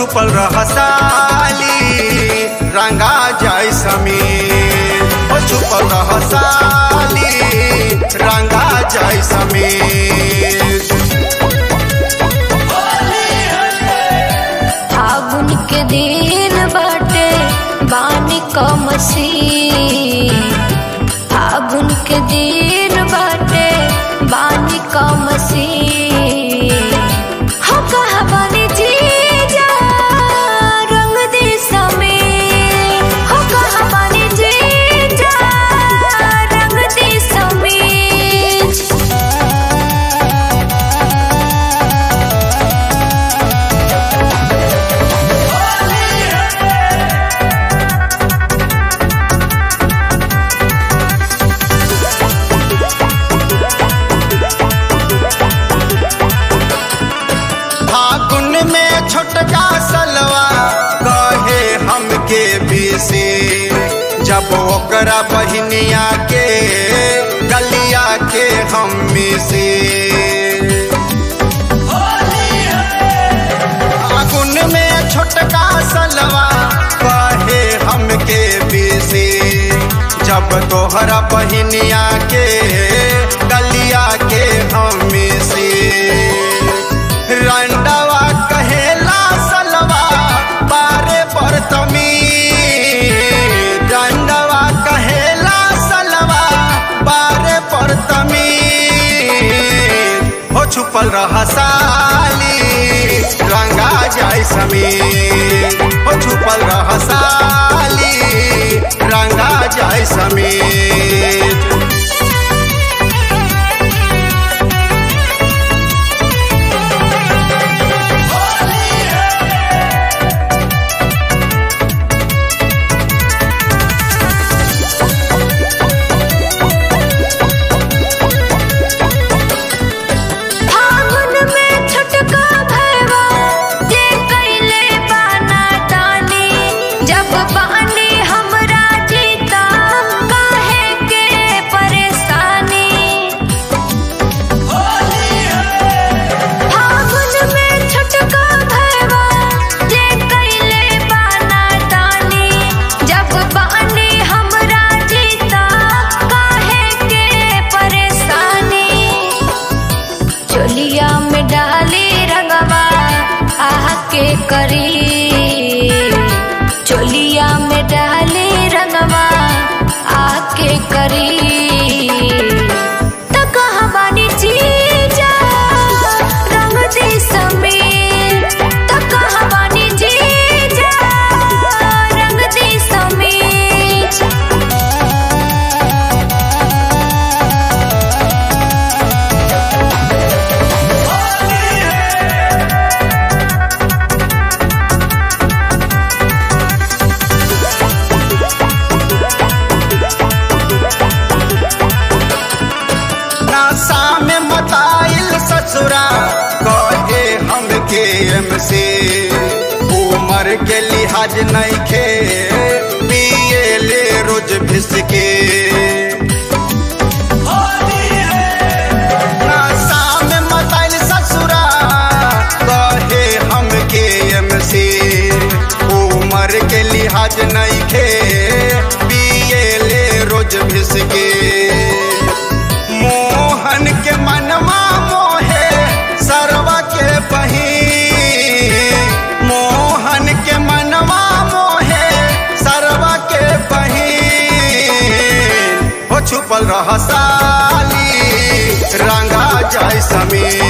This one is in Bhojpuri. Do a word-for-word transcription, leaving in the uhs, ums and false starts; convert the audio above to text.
छुपल रह साली रंगा जाय समीर, हो छुपल रह साली रंगा जाय समीर। फागुन के दिन बाटे बानी क मसीह, फागुन के दिन बाटे बानी क मसीह। हो कहा बानी जीजा रंग दे समीर, हो कहा बानी जीजा रंग दे समीर। छोटका सलवा कहे हमके बीसी, जब ओकरा बहिनिया के गलिया के हम मिसी। फागुन में छोटका सलवा कहे हमके बीसी, जब तोहरा बहिनिया के गलिया के हम मिसी। रंडवा कहेला सलवा बारे बरतमी, रंडवा कहेला सलवा बारे बरतमी। हो छुपल रह साली रंगा जाय समीर, हो छुपल रह साली रंगा जाय समीर। चोलिया में डाली रंगवा आके करी, चोलिया में डाली रंगवा आके करी। तो कहाँ बानी जीजा रंग दे समीर, तो कहाँ बानी जीजा रंग दे समीर। ससुरा कहे हमके एमसी, उमर के लिहाज नहीं खे पिए ले रोज भिसके। नशा में मताइल ससुरा कहे हमके एमसी, उमर के लिहाज नहीं खे पिए ले रोज भिसके। मोहन के मनवा मोहे सरवा के बही, मोहन के मनवा मोहे सरवा के बही। हो छुपल रह साली रंगा जाय समीर,